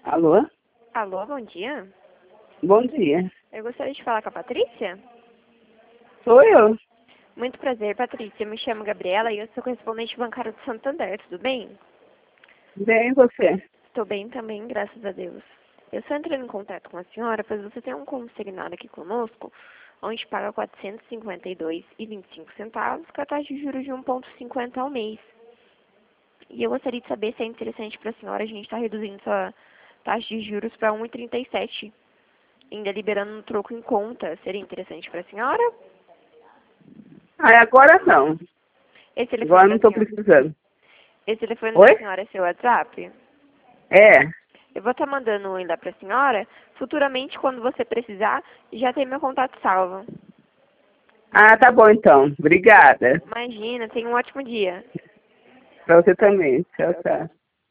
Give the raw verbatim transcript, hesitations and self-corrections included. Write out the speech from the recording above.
Alô? Alô, bom dia. Bom dia. Eu gostaria de falar com a Patrícia. Sou eu. Muito prazer, Patrícia. Eu me chamo Gabriela e eu sou correspondente bancária do Santander, tudo bem? Bem, e você? Estou bem também, graças a Deus. Eu só entrei em contato com a senhora, pois você tem um consignado aqui conosco, onde paga quatrocentos e cinquenta e dois reais e vinte e cinco centavos, com a taxa de juros de um vírgula cinquenta ao mês. E eu gostaria de saber se é interessante para a senhora a gente estar reduzindo essa taxa de juros para um vírgula trinta e sete, ainda liberando um troco em conta. Seria interessante para a senhora? Ah, agora não. Esse telefone Agora não da estou senhora, precisando. esse telefone da Oi? senhora é seu WhatsApp? É. Eu vou estar mandando um ainda para a senhora. Futuramente, quando você precisar, já tem meu contato salvo. Ah, tá bom então. Obrigada. Imagina, tenha um ótimo dia. Pra você também. Tchau, tchau.